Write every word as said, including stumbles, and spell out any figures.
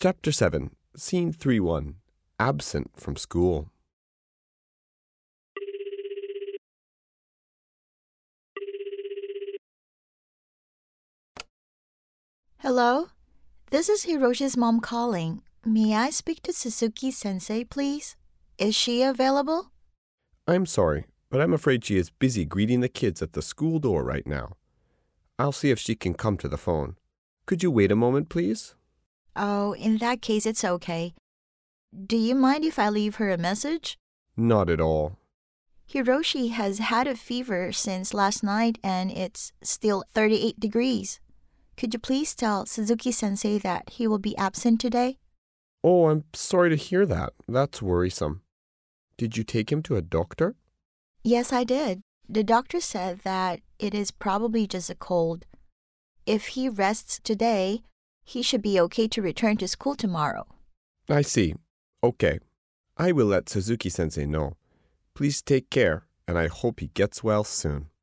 Chapter seven, Scene three one, Absent from School. Hello? This is Hiroshi's mom calling. May I speak to Suzuki-sensei, please? Is she available? I'm sorry, but I'm afraid she is busy greeting the kids at the school door right now. I'll see if she can come to the phone. Could you wait a moment, please? Oh, in that case, it's okay. Do you mind if I leave her a message? Not at all. Hiroshi has had a fever since last night and it's still thirty-eight degrees. Could you please tell Suzuki-sensei that he will be absent today? Oh, I'm sorry to hear that. That's worrisome. Did you take him to a doctor? Yes, I did. The doctor said that it is probably just a cold. If he rests today, he should be okay to return to school tomorrow. I see. Okay. I will let Suzuki-sensei know. Please take care, and I hope he gets well soon.